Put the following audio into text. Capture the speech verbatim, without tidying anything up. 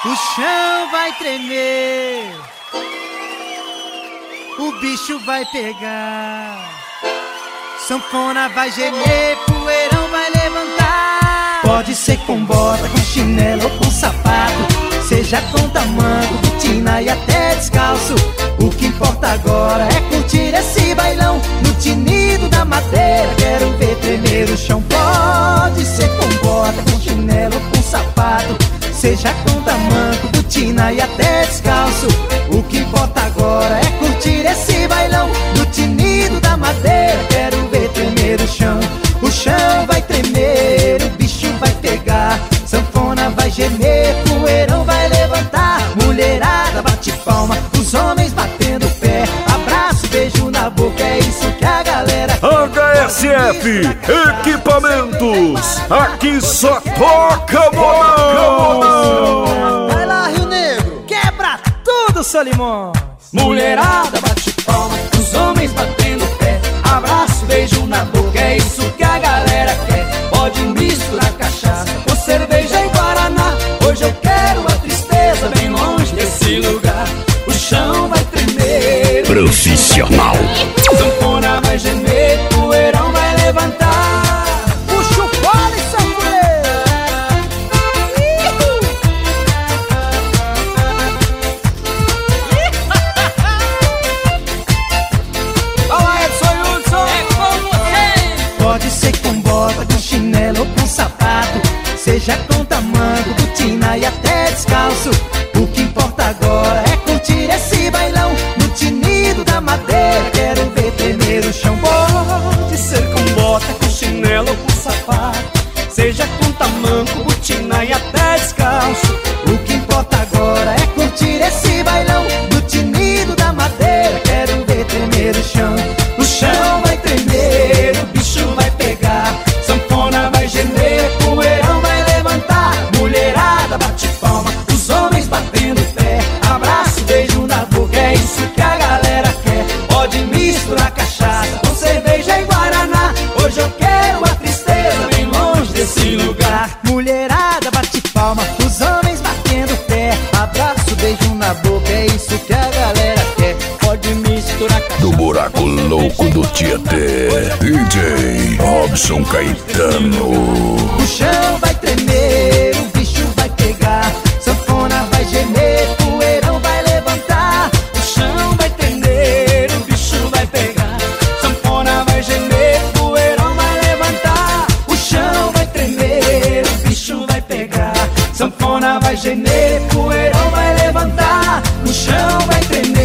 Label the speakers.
Speaker 1: O chão vai tremer, o bicho vai pegar, sanfona vai gemer, poeirão vai levantar. Pode ser com bota, com chinelo ou com sapato, seja com tamanco, botina e até descalço. O que importa agora é curtir esse bailão no tinido da madeira. Quero ver tremer o chão. Pode ser com bota, com chinelo ou com sapato, seja com tamanco, botina e até descalço. O que importa agora é curtir esse bailão no tinido da madeira. Quero ver tremer o chão. O chão vai tremer, o bicho vai pegar, sanfona vai gemer, poeirão vai levantar. Mulherada bate palma, os homens batendo pé, abraço, beijo na boca, é isso que a galera quer.
Speaker 2: H S F Equipamentos, aqui só toca bolão.
Speaker 1: Vai lá, Rio Negro, quebra tudo, Solimões. Mulherada bate palma, os homens batendo pé, abraço, beijo na boca, é isso que a galera quer. Pode misturar cachaça com cerveja e guaraná. Hoje eu quero a tristeza bem longe desse lugar. O chão vai tremer,
Speaker 2: Profissional.
Speaker 1: sanfona vai gemer, poeirão vai levantar. Puxa o fole, sanfoneiro. Fala, Edson Hudson. É com você. Pode ser com bota, com chinelo ou com sapato, seja com tamanco, botina e até descalço. O que importa agora é curtir esse bailão no tinido da madeira. Quero ver tremer o chão. Pode ser com bota, com chinelo ou com sapato, seja com tamanco, botina e até descalço. O que importa agora é curtir esse bailão no tinido da madeira. Quero ver tremer o chão. O chão vai tremer, o bicho vai pegar, sanfona vai gemer, poeirão vai levantar. Mulherada bate palma, os homens batendo pé, abraço, beijo na boca, é isso que a galera quer. Pode misturar cachaça com cerveja e guaraná. Hoje eu quero a tristeza bem longe desse lugar. Mulherada bate palma, os homens batendo pé, abraço, beijo na boca, é isso que a galera quer. Pode misturar cachaça
Speaker 2: Do buraco louco do Tietê, D J Robson Caetano.
Speaker 1: O chão vai tremer, o bicho vai pegar, sanfona vai gemer, poeirão vai levantar. O chão vai tremer, o bicho vai pegar, sanfona vai gemer, poeirão vai levantar. O chão vai tremer, o bicho vai pegar, sanfona vai gemer, poeirão vai levantar. O chão vai tremer.